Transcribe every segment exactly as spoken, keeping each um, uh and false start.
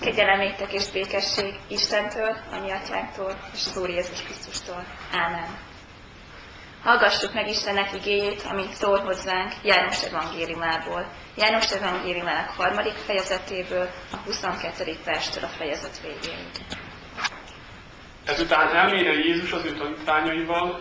Kegyelemétek és békesség Istentől, a mi atyánktól és az Úr Jézus Krisztustól. Ámen. Hallgassuk meg Istennek igéjét, amit szól hozzánk János evangéliumából. János evangéliumának harmadik fejezetéből, a huszonkettedik verstől a fejezet végéig. Ezután elméne Jézus az ő tanítványaival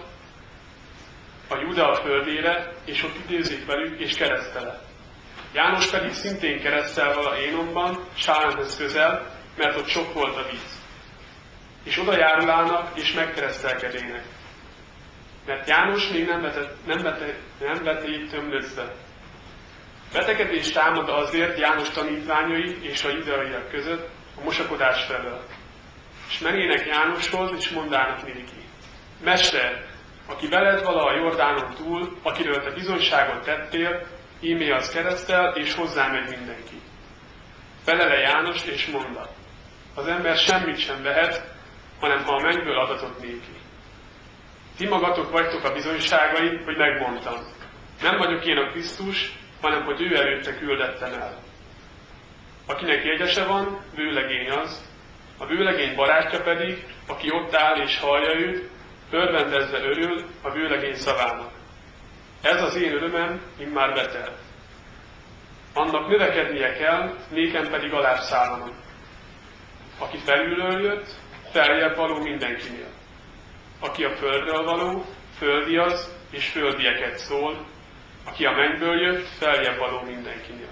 a Júdea földére, és ott idézik velük, és keresztele. János pedig szintén keresztel vala Énomban, Sálemhez közel, mert ott sok volt a víz. És oda járulának, és megkeresztelkedének. Mert János még nem vetett, nem vetett, nem vetett tömlözve. Betegedés támad azért János tanítványai és a judeaiak között a mosakodás felől. És mennének Jánoshoz, és mondának néki: Mester, aki veled vala a Jordánon túl, akiről te bizonyságot tettél, ímé az keresztel, és hozzá megy mindenki. Felele János, és mondta: Az ember semmit sem vehet, hanem ha a mennyből adatot néki. Ti magatok vagytok a bizonyságai, hogy megmondtam. Nem vagyok én a Krisztus, hanem hogy ő előtte küldettem el. Akinek jegyese van, vőlegény az, a vőlegény barátja pedig, aki ott áll és hallja őt, örvendezve örül a vőlegény szavának. Ez az én örömem immár betelt. Annak növekednie kell, nékem pedig alább szállanom. Aki felülről jött, feljebb való mindenkinél. Aki a földről való, földi az, és földieket szól. Aki a mennyből jött, feljebb való mindenkinél.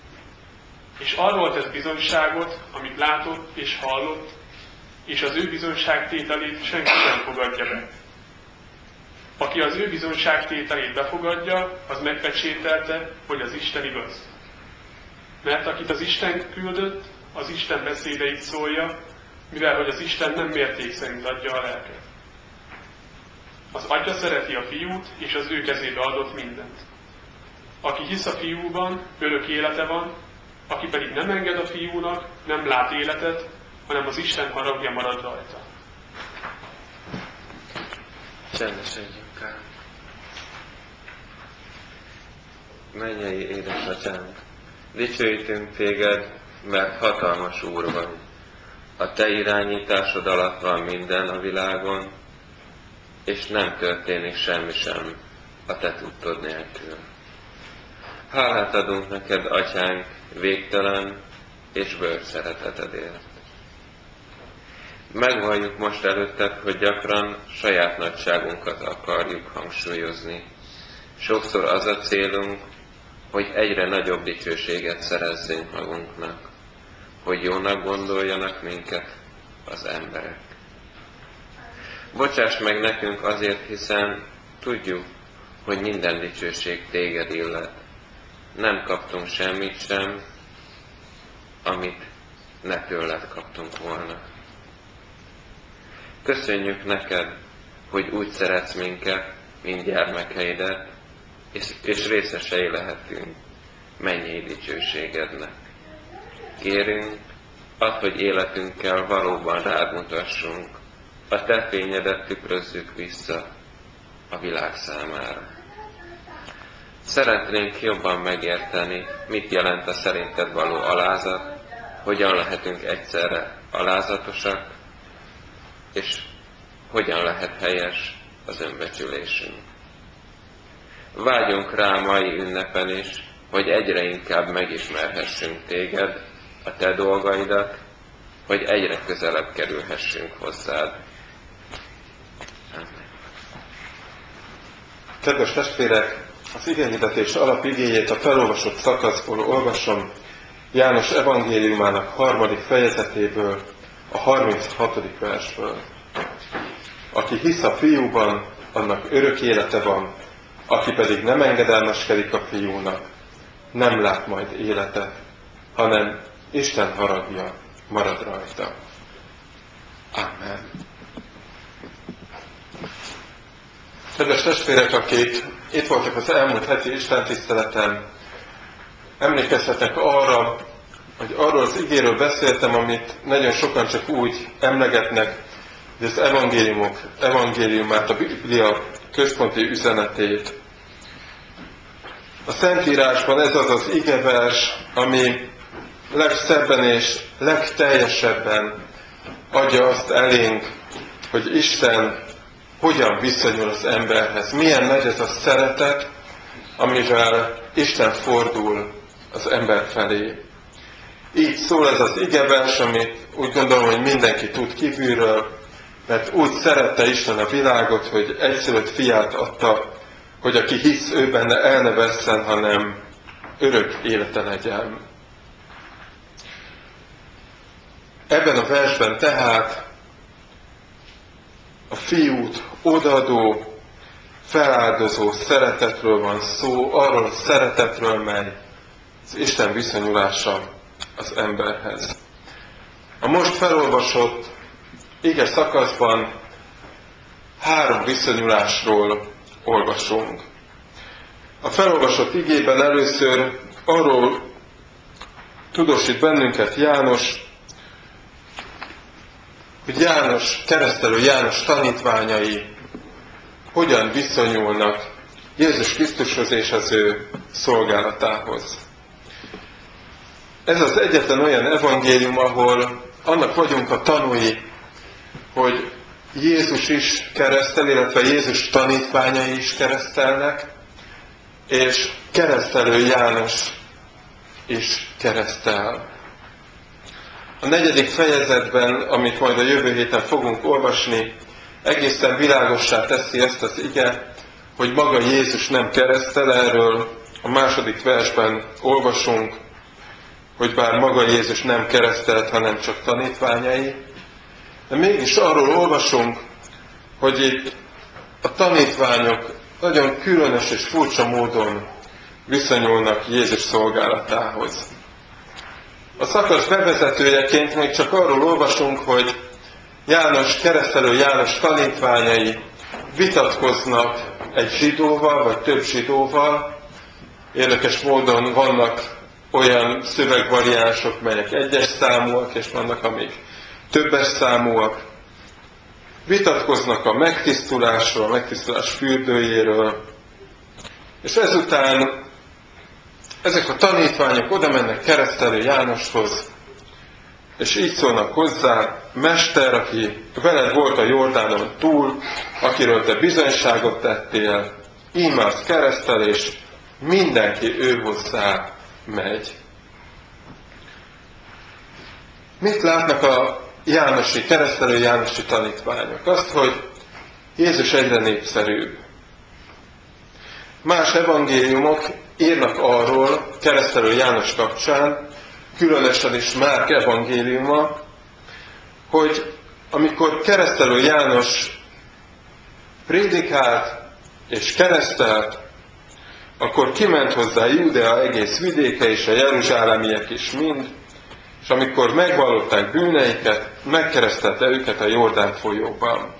És arról tesz bizonyságot, amit látott és hallott, és az ő bizonyságtételét senki nem fogadja be. Aki az ő bizonyságtételét befogadja, az megpecsételte, hogy az Isten igaz. Mert akit az Isten küldött, az Isten beszédeit szólja, mivel hogy az Isten nem mérték szerint adja a lelket. Az Atya szereti a Fiút, és az ő kezébe adott mindent. Aki hisz a Fiúban, örök élete van, aki pedig nem enged a Fiúnak, nem lát életet, hanem az Isten haragja marad rajta. Csendesedjünk el. Mennyei édesatyánk, dicsőítünk téged, mert hatalmas Úr vagy. A te irányításod alatt van minden a világon, és nem történik semmi sem a te tudtod nélkül. Hálát adunk neked, atyánk, végtelen és bölcs szeretetedért. Megvalljuk most előtted, hogy gyakran saját nagyságunkat akarjuk hangsúlyozni. Sokszor az a célunk, hogy egyre nagyobb dicsőséget szerezzünk magunknak, hogy jónak gondoljanak minket az emberek. Bocsáss meg nekünk azért, hiszen tudjuk, hogy minden dicsőség téged illet. Nem kaptunk semmit sem, amit ne tőled kaptunk volna. Köszönjük neked, hogy úgy szeretsz minket, mint gyermekeidet, és, és részesei lehetünk mennyei dicsőségednek. Kérünk, add, hogy életünkkel valóban rád mutassunk, a te fényedet tükrözzük vissza a világ számára. Szeretnénk jobban megérteni, mit jelent a szerinted való alázat, hogyan lehetünk egyszerre alázatosak, és hogyan lehet helyes az önbecsülésünk. Vágyunk rá mai ünnepen is, hogy egyre inkább megismerhessünk téged, a te dolgaidat, hogy egyre közelebb kerülhessünk hozzád. Amen. Kedves testvérek, az igényhirdetés alapigéjét a felolvasott szakaszból olvasom János evangéliumának harmadik fejezetéből, a harminchatodik versből. Aki hisz a Fiúban, annak örök élete van, aki pedig nem engedelmeskedik a Fiúnak, nem lát majd életet, hanem Isten haragja marad rajta. Amen. Kedves testvérek, akik itt voltak az elmúlt heti istentiszteleten, emlékezhetek arra, hogy arról az igéről beszéltem, amit nagyon sokan csak úgy emlegetnek, hogy az evangéliumok, evangéliumát, a Biblia központi üzenetét. A Szentírásban ez az az igevers, ami legszebben és legteljesebben adja azt elénk, hogy Isten hogyan viszonyul az emberhez. Milyen nagy ez a szeretet, amivel Isten fordul az ember felé. Így szól ez az igevers, amit úgy gondolom, hogy mindenki tud kívülről, mert úgy szerette Isten a világot, hogy egyszülött fiát adta, hogy aki hisz ő benne, el ne vesszen, hanem örök élete legyen. Ebben a versben tehát a fiút odaadó, feláldozó szeretetről van szó, arról a szeretetről, mely az Isten viszonyulása az emberhez. A most felolvasott ige szakaszban három viszonyulásról olvasunk. A felolvasott igében először arról tudósít bennünket János, hogy János, keresztelő János tanítványai hogyan viszonyulnak Jézus Krisztushoz és az ő szolgálatához. Ez az egyetlen olyan evangélium, ahol annak vagyunk a tanúi, hogy Jézus is keresztel, illetve Jézus tanítványai is keresztelnek, és keresztelő János is keresztel. A negyedik fejezetben, amit majd a jövő héten fogunk olvasni, egészen világossá teszi ezt az ige, hogy maga Jézus nem keresztel, erről a második versben olvasunk, hogy bár maga Jézus nem keresztelt, hanem csak tanítványai, de mégis arról olvasunk, hogy itt a tanítványok nagyon különös és furcsa módon viszonyulnak Jézus szolgálatához. A szakasz bevezetőjeként még csak arról olvasunk, hogy János, keresztelő János tanítványai vitatkoznak egy zsidóval, vagy több zsidóval. Érdekes módon vannak olyan szövegvariánsok, melyek egyes számúak, és vannak, amik többes számúak. Vitatkoznak a megtisztulásról, a megtisztulás fürdőjéről, és ezután ezek a tanítványok oda mennek keresztelő Jánoshoz, és így szólnak hozzá: Mester, aki veled volt a Jordánon túl, akiről te bizonyságot tettél, íme az keresztel, és mindenki ő hozzá megy. Mit látnak a jánosi, keresztelő jánosi tanítványok? Azt, hogy Jézus egyre népszerűbb. Más evangéliumok írnak arról, keresztelő János kapcsán, különösen is Márk evangéliuma, hogy amikor keresztelő János prédikált és keresztelt, akkor kiment hozzá Júdea egész vidéke, és a jeruzsálemiek is mind, és amikor megvallották bűneiket, megkeresztelte őket a Jordán folyóban.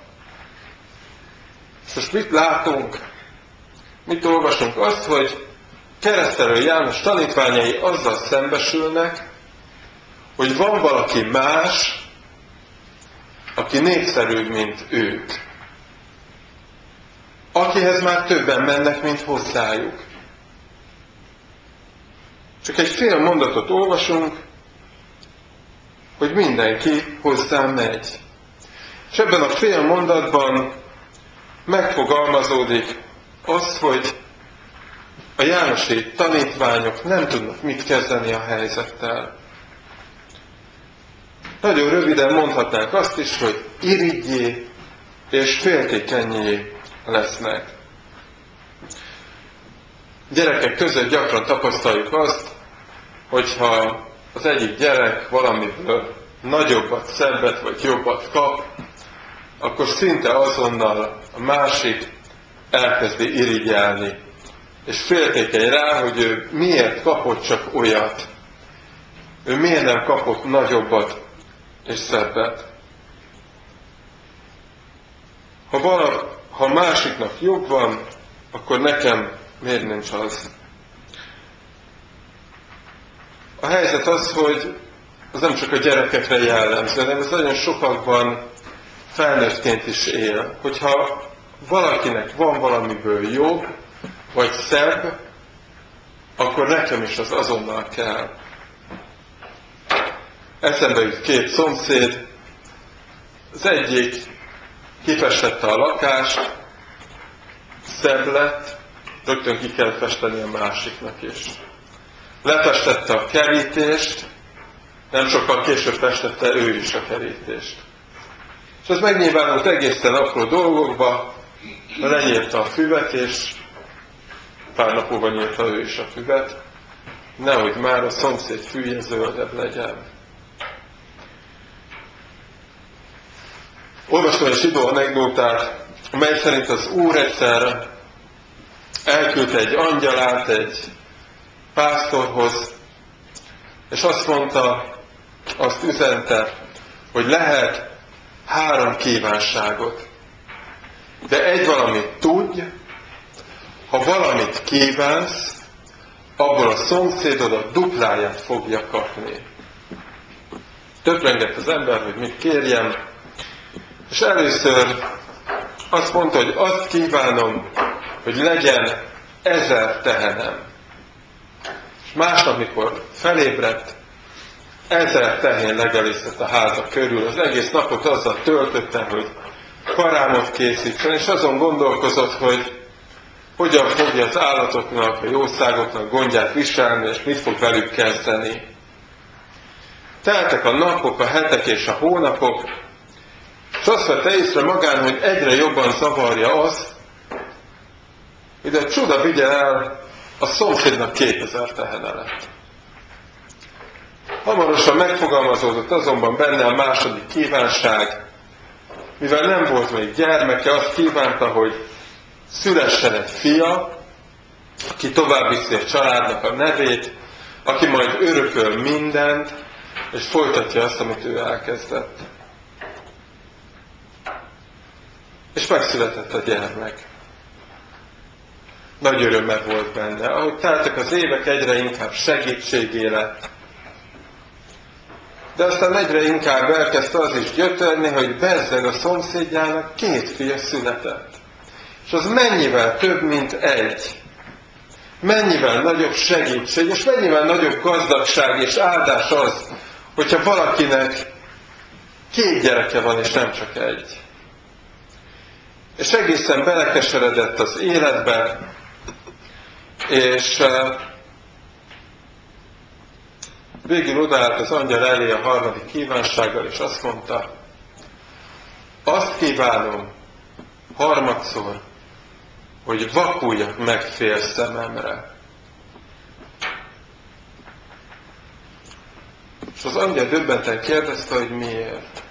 Most mit látunk? Mit olvasunk? Azt, hogy keresztelő János tanítványai azzal szembesülnek, hogy van valaki más, aki népszerűbb, mint ők. Akihez már többen mennek, mint hozzájuk. Csak egy fél mondatot olvasunk, hogy mindenki hozzá megy. És ebben a fél mondatban megfogalmazódik az, hogy a jánosi tanítványok nem tudnak mit kezdeni a helyzettel. Nagyon röviden mondhatnánk azt is, hogy irigyé és féltékenyé lesznek. Gyerekek között gyakran tapasztaljuk azt, hogyha az egyik gyerek valamiből nagyobbat, szebbet vagy jobbat kap, akkor szinte azonnal a másik elkezdi irigyelni, és féltékeny rá, hogy ő miért kapott csak olyat. Ő miért nem kapott nagyobbat és szebbet. Ha, vala, ha másiknak jobb van, akkor nekem miért nincs az? A helyzet az, hogy az nem csak a gyerekekre jellemző, hanem ez nagyon sokakban felnőttként is él. Hogyha valakinek van valamiből jobb, vagy szebb, akkor nekem is az azonnal kell. eszembe jut két szomszéd, az egyik kifestette a lakást, szebb lett, rögtön ki kell festeni a másiknak is. Lefestette a kerítést, nem sokkal később festette ő is a kerítést. És ez megnyilvánult egészen apró dolgokba, lenyírta a füvet, és pár nap múlva nyírta ő is a füvet, nehogy már a szomszéd fűje zöldebb legyen. Olvastam egy zsidó anekdótát, mely szerint az Úr egyszer elküldte egy angyalát egy pásztorhoz, és azt mondta, azt üzente, hogy lehet három kívánságot. De egy valamit tudj, ha valamit kívánsz, abból a szomszédod a dupláját fogja kapni. Töprengett az ember, hogy mit kérjem, és először azt mondta, hogy azt kívánom, hogy legyen ezer tehenem. És másnap, mikor felébredt, ezer tehén legelészett a háza körül. Az egész napot azzal töltötte, hogy karámot készítsen, és azon gondolkozott, hogy hogyan fogja az állatoknak, a jószágoknak gondját viselni, és mit fog velük kezdeni. Teltek a napok, a hetek és a hónapok, és azt vette észre magán, hogy egyre jobban zavarja az, hogy egy csuda vigye el, a szomszédnak kétezer tehene lett. Hamarosan megfogalmazódott azonban benne a második kívánság, mivel nem volt még gyermeke, azt kívánta, hogy szülessen egy fia, aki tovább viszi a családnak a nevét, aki majd örököl mindent, és folytatja azt, amit ő elkezdett. És megszületett a gyermek. Nagy öröme volt benne. Ahogy teltek az évek, egyre inkább segítségé lett. De aztán egyre inkább elkezdte az is gyötörni, hogy bezzeg a szomszédjának két fia született. És az mennyivel több, mint egy. Mennyivel nagyobb segítség, és mennyivel nagyobb gazdagság és áldás az, hogyha valakinek két gyereke van, és nem csak egy. És egészen belekeseredett az életbe, és uh, végül odaállt az angyal elé a harmadik kívánsággal, és azt mondta, azt kívánom harmadszor, hogy vakuljak meg fél szememre. És az angyal döbbenten kérdezte, hogy miért.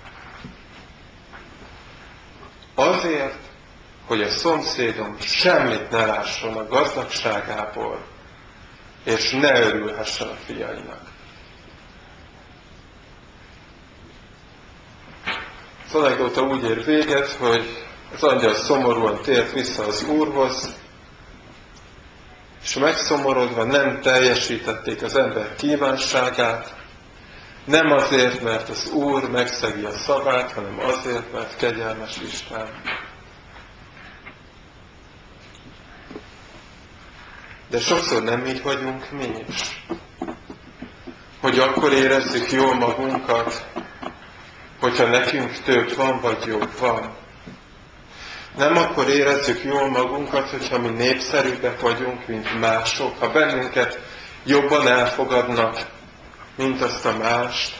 Azért, hogy a szomszédom semmit ne lásson a gazdagságából, és ne örülhessen a fiainak. Az anekdóta úgy ér véget, hogy az angyal szomorúan tért vissza az Úrhoz, és megszomorodva nem teljesítették az ember kívánságát, nem azért, mert az Úr megszegi a szavát, hanem azért, mert kegyelmes Isten. De sokszor nem így vagyunk mi is. Hogy akkor érezzük jól magunkat, hogyha nekünk több van, vagy jobb van. Nem akkor érezzük jól magunkat, hogyha mi népszerűbbek vagyunk, mint mások, ha bennünket jobban elfogadnak, mint azt a mást.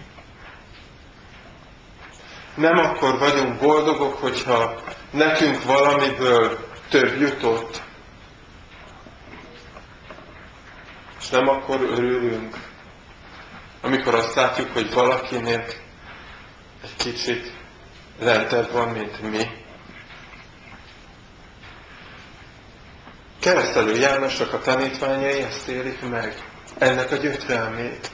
Nem akkor vagyunk boldogok, hogyha nekünk valamiből több jutott. És nem akkor örülünk, amikor azt látjuk, hogy valakinek egy kicsit lentebb van, mint mi. Keresztelő Jánosnak a tanítványai ezt élik meg, ennek a gyötrelmét.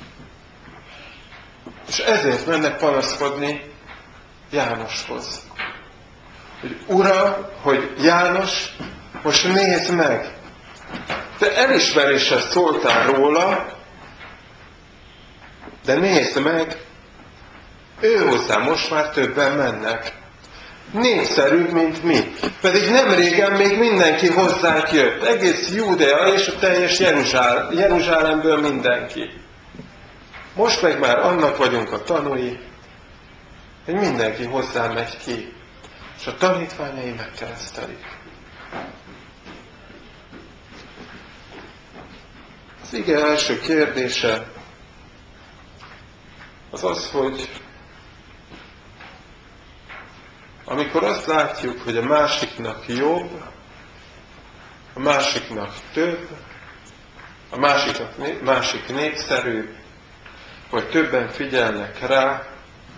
És ezért mennek panaszkodni Jánoshoz. Hogy Uram, hogy János, most nézd meg, te elismeréssel szóltál róla, de nézd meg, ő hozzá most már többen mennek. Népszerűbb, mint mi. Pedig nem régen még mindenki hozzánk jött. Egész Júdea és a teljes Jeruzsál, Jeruzsálemből mindenki. Most meg már annak vagyunk a tanúi, hogy mindenki hozzá megy ki, és a tanítványai megkeresztelik. Az ige első kérdése az az, hogy amikor azt látjuk, hogy a másiknak jobb, a másiknak több, a másiknak, másik népszerű, vagy többen figyelnek rá,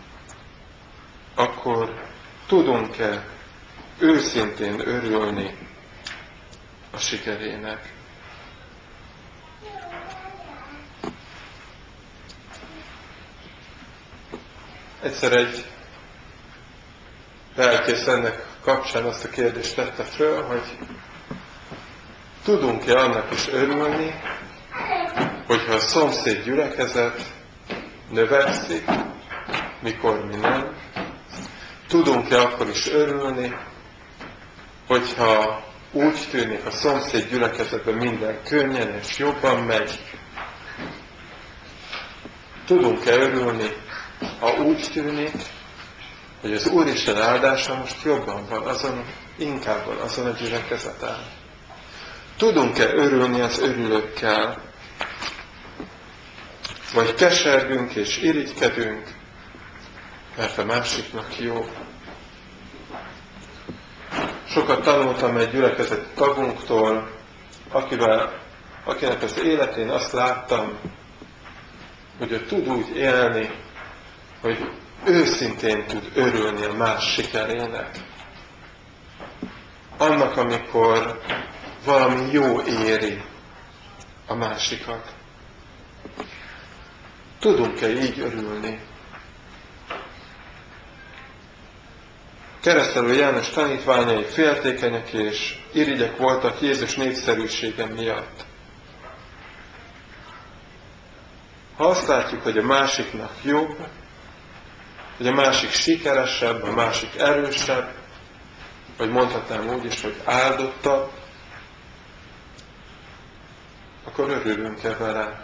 akkor tudunk-e őszintén örülni a sikerének? Egyszer egy lelkész ennek kapcsán azt a kérdést tette föl, hogy tudunk-e annak is örülni, hogyha a szomszéd gyülekezet növekszik, mikor mi nem? Tudunk-e akkor is örülni, hogyha úgy tűnik a szomszéd gyülekezetben minden könnyen és jobban megy? Tudunk-e örülni, ha úgy tűnik, hogy az Úristen áldása most jobban van azon, inkább van azon a gyülekezeten? Tudunk-e örülni az örülőkkel? Vagy kesergünk és irigykedünk, mert a másiknak jó? Sokat tanultam egy gyülekezeti tagunktól, akivel, akinek az életén azt láttam, hogy ő tud úgy élni, hogy őszintén tud örülni a más sikerének. Annak, amikor valami jó éri a másikat. Tudunk-e így örülni? Keresztelő János tanítványai féltékenyek és irigyek voltak Jézus népszerűsége miatt. Ha azt látjuk, hogy a másiknak jobb, hogy a másik sikeresebb, a másik erősebb, vagy mondhatnám úgy is, hogy áldottabb, akkor örülünk-e vele?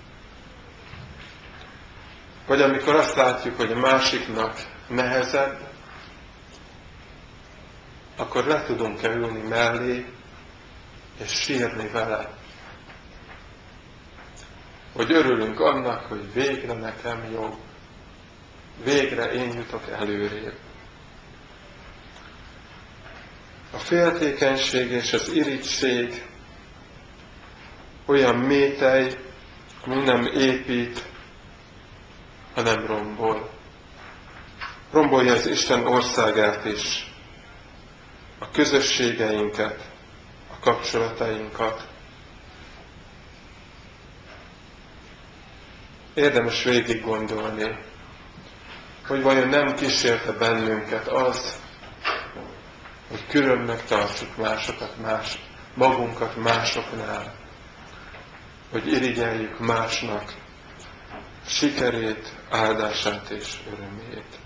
Vagy amikor azt látjuk, hogy a másiknak nehezebb, akkor le tudunk-e ülni mellé, és sírni vele? Vagy örülünk annak, hogy végre nekem jobb, végre én jutok előrébb. A féltékenység és az irigység olyan métej, ami nem épít, hanem rombol. Rombolja az Isten országát is, a közösségeinket, a kapcsolatainkat. Érdemes végig gondolni, hogy vajon nem kísérte bennünket az, hogy különnek tartsuk másokat más, magunkat másoknál, hogy irigyeljük másnak sikerét, áldását és örömét.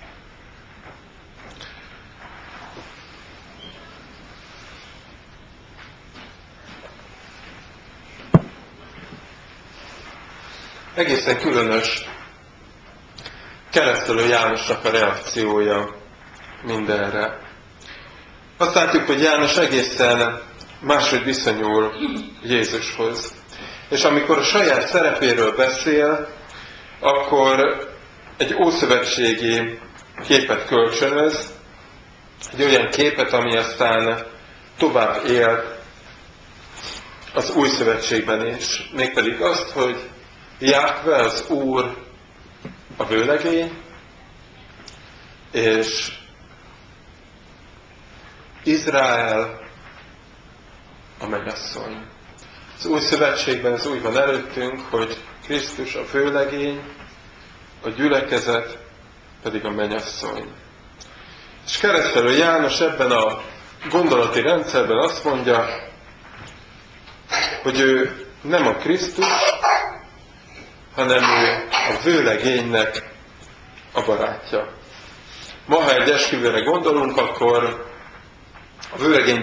Egészen különös Keresztelő Jánosnak a reakciója mindenre. Azt látjuk, hogy János egészen máshogy viszonyul Jézushoz. És amikor a saját szerepéről beszél, akkor egy ószövetségi képet kölcsönöz, egy olyan képet, ami aztán tovább él az új szövetségben is. Mégpedig azt, hogy Jahve az Úr a vőlegény, és Izrael a mennyasszony. Az új szövetségben ez úgy van előttünk, hogy Krisztus a vőlegény, a gyülekezet pedig a mennyasszony. És Keresztelő János ebben a gondolati rendszerben azt mondja, hogy ő nem a Krisztus, hanem ő a vőlegénynek a barátja. Ma, ha egy esküvőre gondolunk, akkor a vőlegény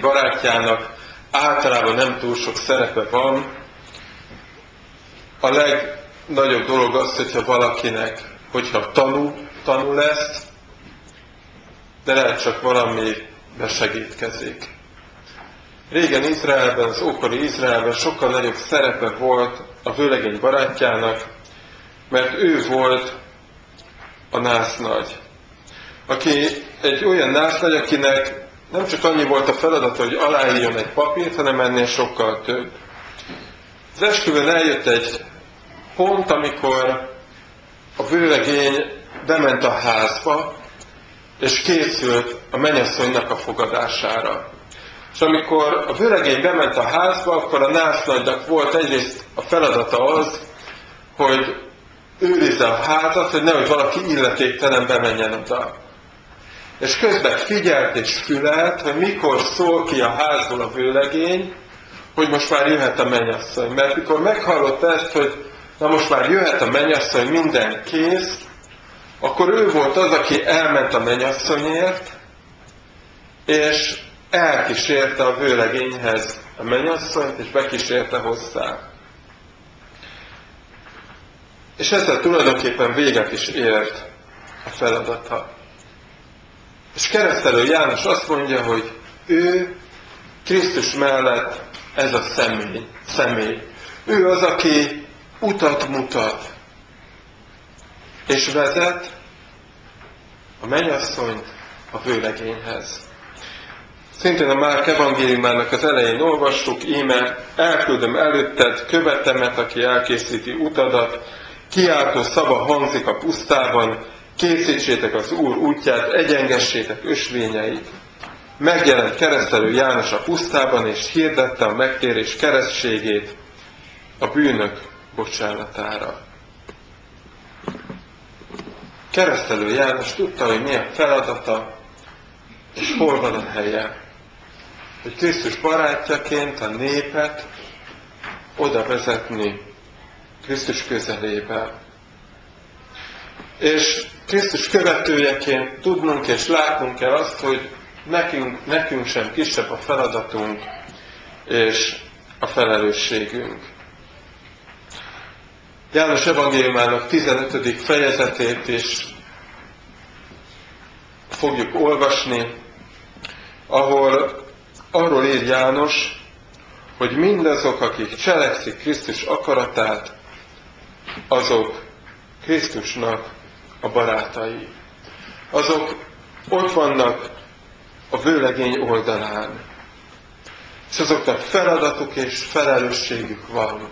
barátjának általában nem túl sok szerepe van. A nagyobb dolog az, hogyha valakinek, hogyha tanul, tanul ezt, de lehet csak valamibe segítkezik. Régen Izraelben, az ókori Izraelben sokkal nagyobb szerepe volt a vőlegény barátjának, mert ő volt a násznagy. Aki egy olyan násznagy, akinek nem csak annyi volt a feladata, hogy aláírjon egy papírt, hanem ennél sokkal több. Az esküvőn eljött egy pont, amikor a vőlegény bement a házba, és készült a mennyasszonynak a fogadására. És amikor a vőlegény bement a házba, akkor a násznagynak volt egyrészt a feladata az, hogy őrizze a házat, hogy nehogy valaki illetéktelen bemenjen oda. És közben figyelt és fülelt, hogy mikor szól ki a házból a vőlegény, hogy most már jöhet a mennyasszony. Mert mikor meghallotta ezt, hogy na most már jöhet a mennyasszony, minden kész, akkor ő volt az, aki elment a mennyasszonyért, és elkísérte a vőlegényhez a mennyasszonyt, és bekísérte hozzá. És ezzel tulajdonképpen véget is ért a feladata. És Keresztelő János azt mondja, hogy ő Krisztus mellett ez a személy. személy. Ő az, aki utat mutat, és vezet a mennyasszonyt a vőlegényhez. Szintén a Márk evangéliumának az elején olvassuk, íme elküldöm előtted követemet, aki elkészíti utadat, kiáltó szava hangzik a pusztában, készítsétek az Úr útját, egyengessétek ösvényeit. Megjelent Keresztelő János a pusztában, és hirdette a megtérés keresztségét a bűnök bocsánatára. Keresztelő János tudta, hogy mi a feladata, és hol van a helye. Hogy Krisztus barátjaként a népet oda vezetni Krisztus közelébe. És Krisztus követőjeként tudnunk és látnunk kell azt, hogy nekünk, nekünk sem kisebb a feladatunk és a felelősségünk. János evangéliumának tizenötödik fejezetét is fogjuk olvasni, ahol arról ír János, hogy mindazok, akik cselekszik Krisztus akaratát, azok Krisztusnak a barátai. Azok ott vannak a vőlegény oldalán. És azoknak feladatuk és felelősségük van,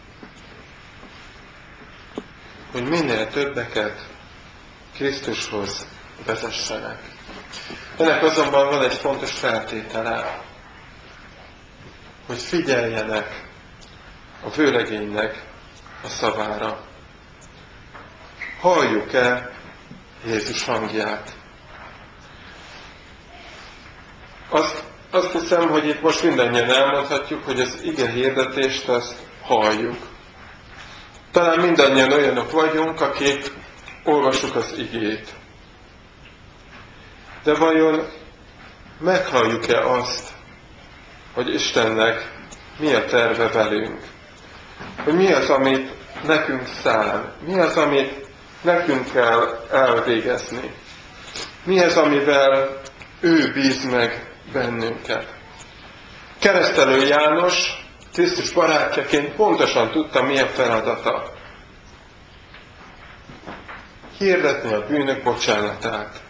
hogy minél többeket Krisztushoz vezessenek. Ennek azonban van egy fontos feltétele, hogy figyeljenek a vőlegénynek a szavára. Halljuk-e Jézus hangját? Azt, azt hiszem, hogy itt most mindannyian elmondhatjuk, hogy az ige hirdetést azt halljuk. Talán mindannyian olyanok vagyunk, akik olvassuk az igét. De vajon meghalljuk-e azt, hogy Istennek mi a terve velünk? Hogy mi az, amit nekünk szán? Mi az, amit nekünk kell elvégezni? Mi az, amivel ő bíz meg bennünket? Keresztelő János Krisztus barátjaként pontosan tudta, mi a feladata. Hirdetni a bűnök bocsánatát.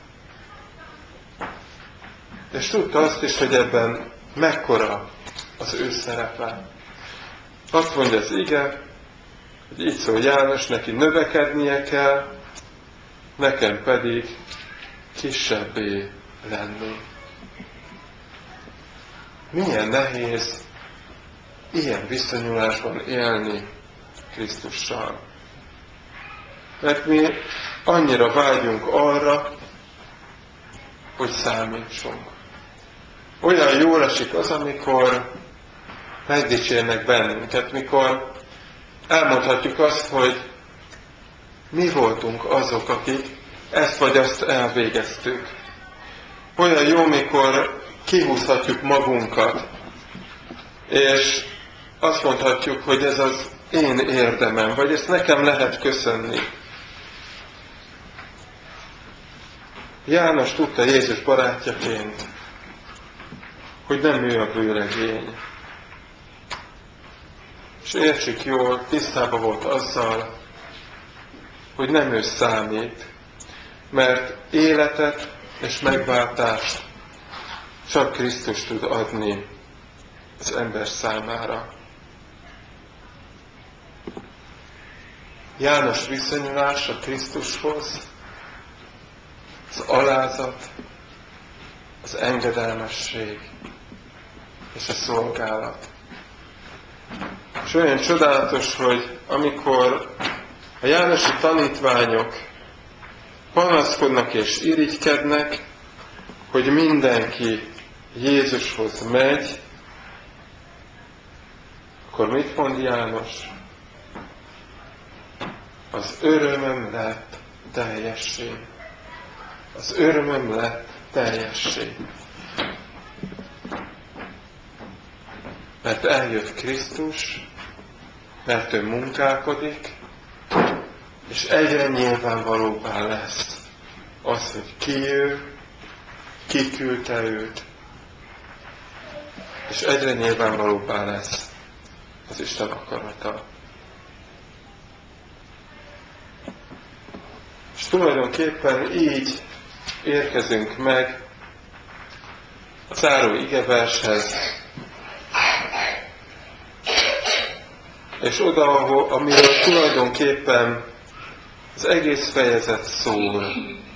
És tudta azt is, hogy ebben mekkora az ő szerepe. Azt mondja az ige, hogy így szól János, neki növekednie kell, nekem pedig kisebbé lenni. Milyen nehéz ilyen viszonyulásban élni Krisztussal. Mert mi annyira vágyunk arra, hogy számítsunk. Olyan jól esik az, amikor megdicsérnek bennünket, mikor elmondhatjuk azt, hogy mi voltunk azok, akik ezt vagy azt elvégeztük. Olyan jó, mikor kihúzhatjuk magunkat, és azt mondhatjuk, hogy ez az én érdemem, vagy ezt nekem lehet köszönni. János tudta Jézus barátjaként, hogy nem ő a vőlegény. És értsük jól, tisztában volt azzal, hogy nem ő számít, mert életet és megváltást csak Krisztus tud adni az ember számára. János viszonyulása Krisztushoz, az alázat, az engedelmesség és a szolgálat. És olyan csodálatos, hogy amikor a jánosi tanítványok panaszkodnak és irigykednek, hogy mindenki Jézushoz megy, akkor mit mond János? Az örömöm lett teljessé. Az örömöm lett teljessé. Mert eljött Krisztus, mert ő munkálkodik, és egyre nyilvánvalóbbá lesz az, hogy ki ő, ki küldte őt, és egyre nyilvánvalóbbá lesz az Isten akarata. És tulajdonképpen így érkezünk meg a záró igevershez, és oda, ahol, amiről tulajdonképpen az egész fejezet szól,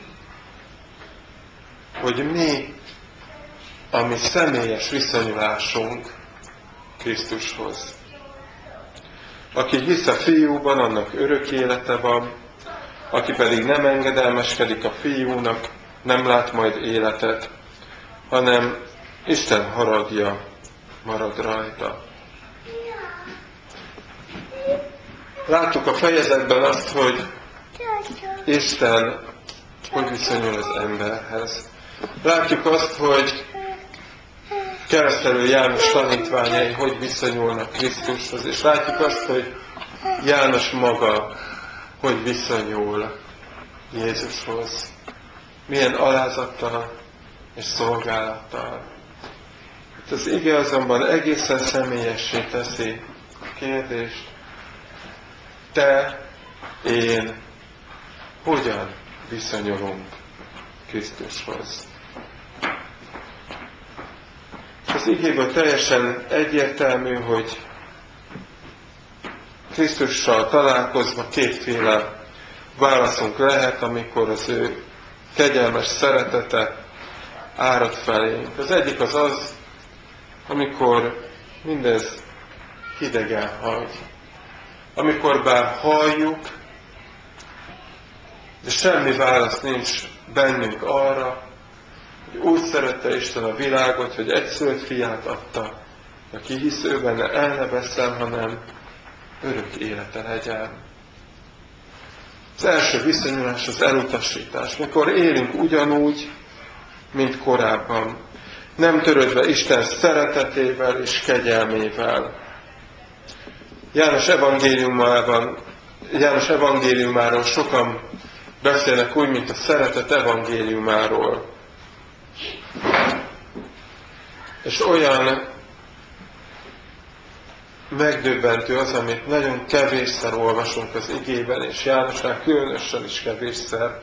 hogy mi a mi személyes viszonyulásunk Krisztushoz. Aki hisz a fiúban, annak örök élete van, aki pedig nem engedelmeskedik a fiúnak, nem lát majd életet, hanem Isten haragja marad rajta. Láttuk a fejezetben azt, hogy Isten hogy viszonyul az emberhez. Látjuk azt, hogy keresztelő János tanítványai hogy viszonyulnak Krisztushoz, és látjuk azt, hogy János maga hogy viszonyul Jézushoz. Milyen alázattal és szolgálattal. Az ige azonban egészen személyessé teszi a kérdést. Te, én, hogyan viszonyulunk Krisztushoz? Az igéből teljesen egyértelmű, hogy Krisztussal találkozva kétféle válaszunk lehet, amikor az ő kegyelmes szeretete árad felénk. Az egyik az az, amikor mindez hidegen hagy. Amikor bár halljuk, de semmi válasz nincs bennünk arra, hogy úgy szerette Isten a világot, hogy egyszülött fiát adta, aki hisz ő benne, el ne vesszen, hanem örök élete legyen. Az első viszonyulás az elutasítás, mikor élünk ugyanúgy, mint korábban, nem törődve Isten szeretetével és kegyelmével. János evangéliumában, János evangéliumáról sokan beszélnek úgy, mint a szeretet evangéliumáról. És olyan megdöbbentő az, amit nagyon kevésszer olvasunk az igében, és Jánosnál különösen is kevésszer,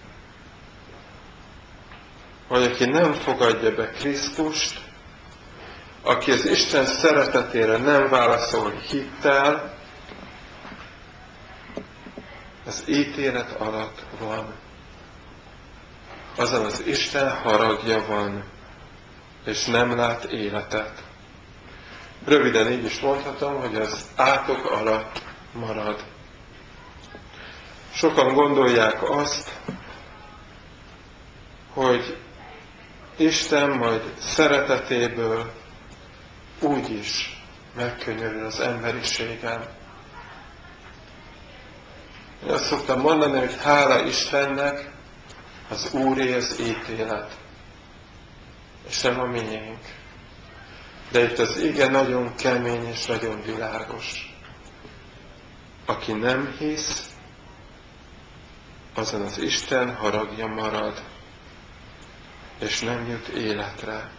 hogy aki nem fogadja be Krisztust, aki az Isten szeretetére nem válaszol hittel, az ítélet alatt van. Azon az Isten haragja van, és nem lát életet. Röviden így is mondhatom, hogy az átok alatt marad. Sokan gondolják azt, hogy Isten majd szeretetéből úgy is megkönyörül az emberiségen. Én azt szoktam mondani, hogy hála Istennek, az Úré az ítélet, és nem a miénk. De itt az ige nagyon kemény és nagyon világos. aki nem hisz, azon az Isten haragja marad, és nem jut életre.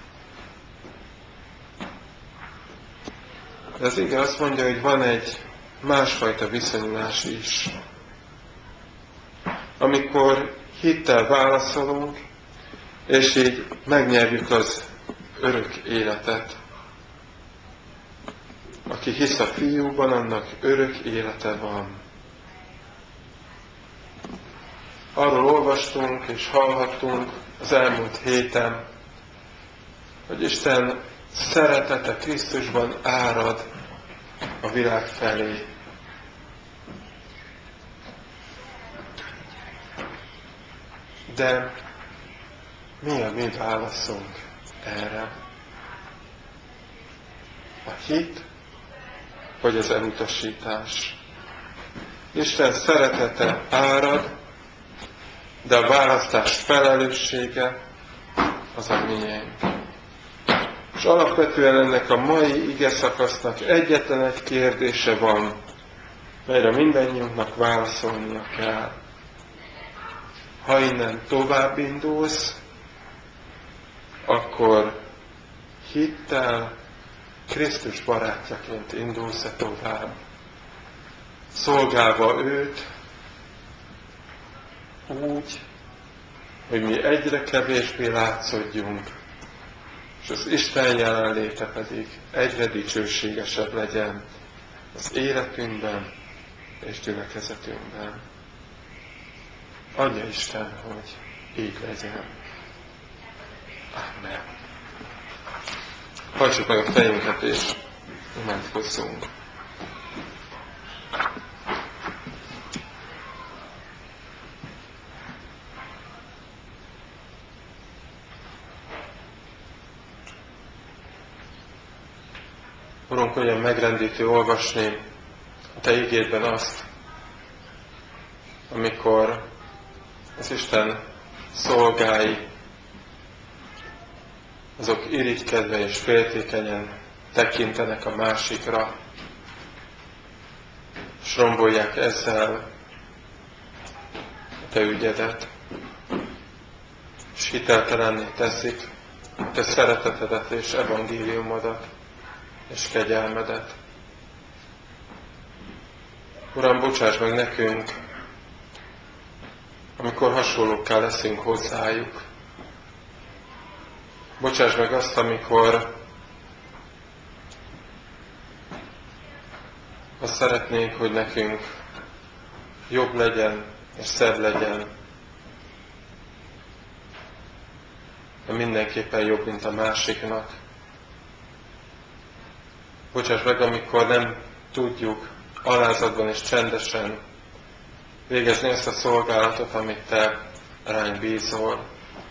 De az ige azt mondja, hogy van egy másfajta viszonyulás is. Amikor hittel válaszolunk, és így megnyerjük az örök életet. Aki hisz a Fiúban, annak örök élete van. Arról olvastunk és hallhattunk az elmúlt héten, hogy Isten szeretete Krisztusban árad a világ felé. De mi a mi válaszunk erre? A hit vagy az elutasítás? Isten szeretete árad, de a választás felelőssége az a miénk. És alapvetően ennek a mai ige szakasznak egyetlen egy kérdése van, melyre mindannyiunknak válaszolnia kell. Ha innen tovább indulsz, akkor hittel, Krisztus barátjaként indulsz-e tovább, szolgálva őt úgy, hogy mi egyre kevésbé látszódjunk, és az Isten jelenléte pedig egyre dicsőségesebb legyen az életünkben és gyülekezetünkben. Adja Isten, hogy így legyen. Amen. Hajtsuk meg a fejünket és imádkozzunk. Urunk, olyan megrendítő olvasni a Te igédben azt, amikor az Isten szolgái, azok irigykedve és féltékenyen tekintenek a másikra, és rombolják ezzel a Te ügyedet, és hiteltelenné teszik a Te szeretetedet és evangéliumodat és kegyelmedet. Uram, bocsáss meg nekünk, amikor hasonlókká leszünk hozzájuk. Bocsáss meg azt, amikor azt szeretnénk, hogy nekünk jobb legyen és szebb legyen, de mindenképpen jobb, mint a másiknak. Bocsáss meg, amikor nem tudjuk alázatban és csendesen végezni ezt a szolgálatot, amit Te ránk bízol.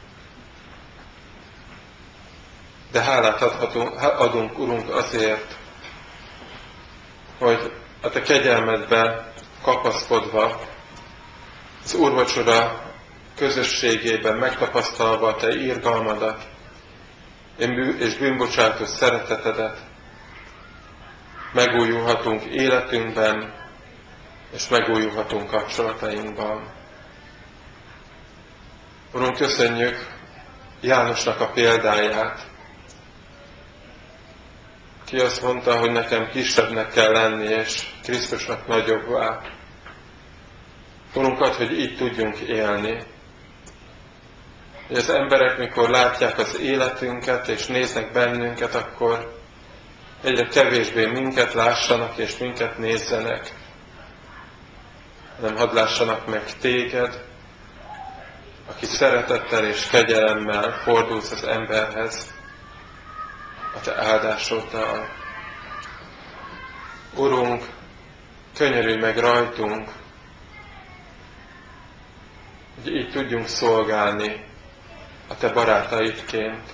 De hálát adhatunk, adunk, Urunk, azért, hogy a Te kegyelmedbe kapaszkodva, az úrvacsora közösségében megtapasztalva a Te irgalmadat és bűnbocsátó szeretetedet, megújulhatunk életünkben, és megújulhatunk kapcsolatainkban. Urunk, köszönjük Jánosnak a példáját, ki azt mondta, hogy nekem kisebbnek kell lenni, és Krisztusnak nagyobbá. Urunk, add, hogy így tudjunk élni. Hogy az emberek, mikor látják az életünket, és néznek bennünket, akkor egyre kevésbé minket lássanak, és minket nézzenek, hanem hadd lássanak meg Téged, aki szeretettel és kegyelemmel fordulsz az emberhez, a Te áldásoddal. Urunk, könyörülj meg rajtunk, hogy így tudjunk szolgálni a Te barátaidként.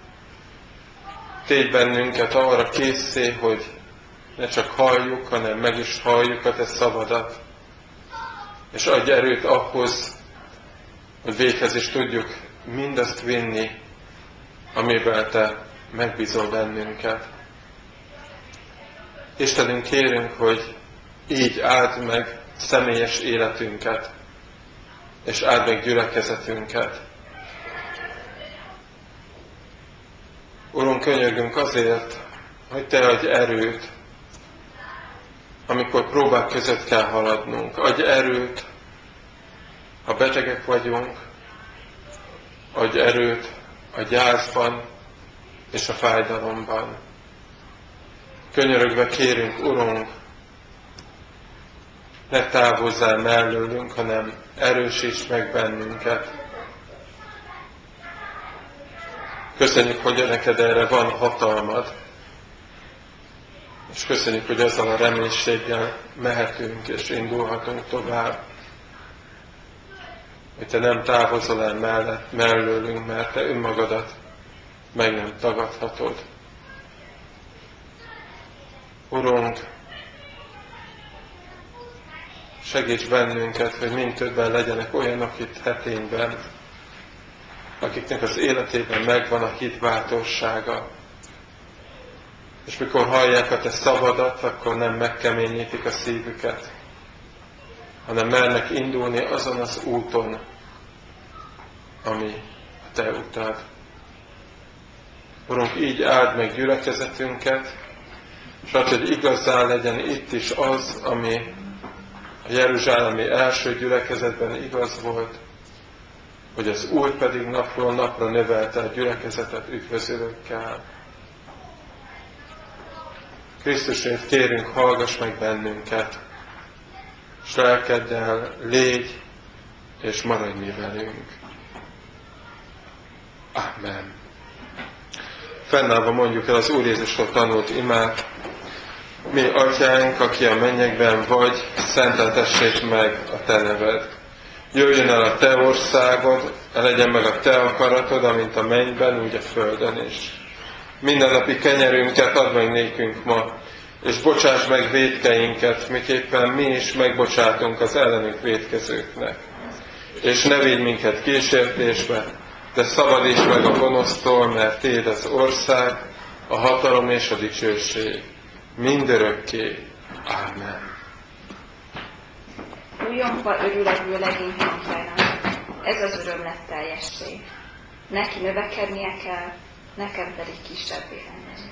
Tégy bennünket arra készé, hogy ne csak halljuk, hanem meg is halljuk a Te szavadat, és adj erőt ahhoz, hogy véghez is tudjuk mindazt vinni, amivel Te megbízol bennünket. Istenünk, kérünk, hogy így áld meg személyes életünket, és áld meg gyülekezetünket. Urunk, könyörgünk azért, hogy Te adj erőt, amikor próbák között kell haladnunk. Adj erőt, ha betegek vagyunk, adj erőt a gyászban és a fájdalomban. Könyörögve kérünk, Urunk, ne távozzál mellőlünk, hanem erősíts meg bennünket. Köszönjük, hogy neked erre van hatalmad, és köszönjük, hogy ezzel a reménységgel mehetünk és indulhatunk tovább. Hogy Te nem távozol el mellett, mellőlünk, mert Te önmagadat meg nem tagadhatod. Urunk, segíts bennünket, hogy mind többen legyenek olyanok itt Hetényben, akiknek az életében megvan a hit bátorsága. És mikor hallják a Te szavadat, akkor nem megkeményítik a szívüket, hanem mernek indulni azon az úton, ami a Te utad. Urunk, így áld meg gyülekezetünket, és add, hogy igazán legyen itt is az, ami a jeruzsálemi első gyülekezetben igaz volt, hogy az Úr pedig napról napra növelte a gyülekezetet üdvözölőkkel. Krisztusért kérünk, hallgass meg bennünket, s lelkeddel légy és maradj mi velünk. Amen. Fennállva mondjuk el az Úr Jézustól tanult imát. Mi, Atyánk, aki a mennyekben vagy, szenteltessék meg a Te neved. Jöjjön el a Te országod, legyen meg a Te akaratod, amint a mennyben, úgy a földön is. Mindennapi kenyerünket add meg nékünk ma, és bocsáss meg vétkeinket, miképpen mi is megbocsátunk az ellenünk vétkezőknek. És ne védj minket kísértésbe, de szabadíts meg a gonosztól, mert Téd az ország, a hatalom és a dicsőség mindörökké. Ámen. Újonkba örületből legény hangjának, ez az örömlet teljesség. Neki növekednie kell, nekem pedig kisebbé lenni.